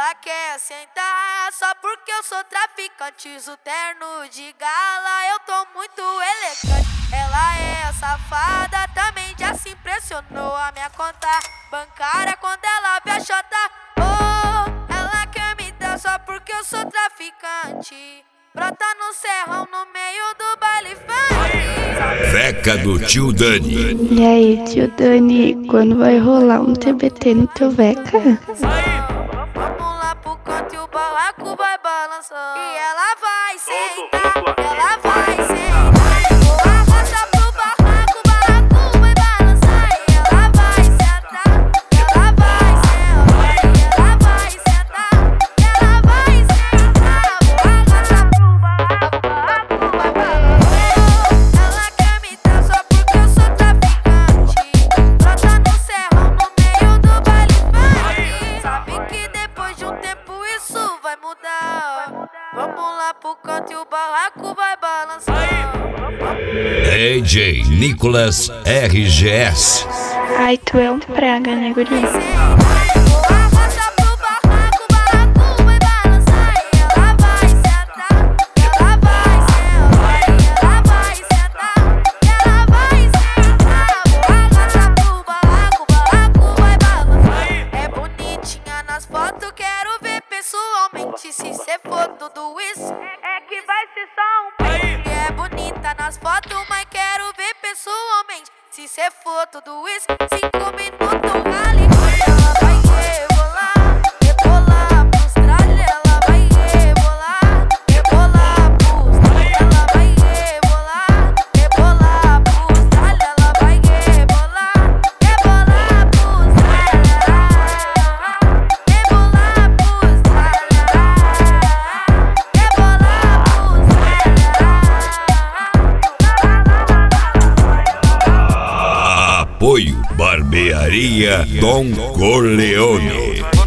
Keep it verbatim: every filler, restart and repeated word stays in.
Ela quer sentar só porque eu sou traficante. Uso terno de gala, eu tô muito elegante. Ela é safada, também já se impressionou. A minha conta bancária quando ela vê a chota. Oh, ela quer me dar só porque eu sou traficante. Brota no serrão no meio do baile funk. Veca do tio Dani. E aí, tio Dani, quando vai rolar um T B T no teu Veca? Vamos lá pro canto e o barraco vai balançar. E ela vai sentar, ela vai sentar. Vou arrastar pro barraco, o barraco vai balançar. E ela vai sentar, ela vai sentar. E ela vai sentar, ela vai sentar. Vou arrastar pro barraco, o barraco vai balançar. Ela quer me dar só porque eu sou traficante. Brota no serrão no meio do baile funk. Sabe que depois de um tempo isso vai mudar. Vamos lá pro canto e o barraco vai balançar. D J Nicolas R G S. Ai, tu é um praga, né, guri? Vou arrastar pro barraco, o barraco vai balançar. E ela vai sentar, ela vai sentar. E ela vai sentar, ela vai sentar. Vou arrastar pro barraco, o barraco vai balançar. É bonitinha nas fotos, quero ver pessoalmente. Se cê for tudo isso, é que vai ser só um pente. É bonita nas fotos, mas quero ver pessoalmente. Se cê for tudo isso, cinco minutos rally. Ela vai rebolar, rebolar pros tralha. Ela vai rebolar, rebolar pros tralha. Ela vai rebolar, rebolar pros tralha. Ela vai rebolar, rebolar pros tralha. Rebolar pros tralha. Rebolar pros Apoio Barbearia Don Corleone.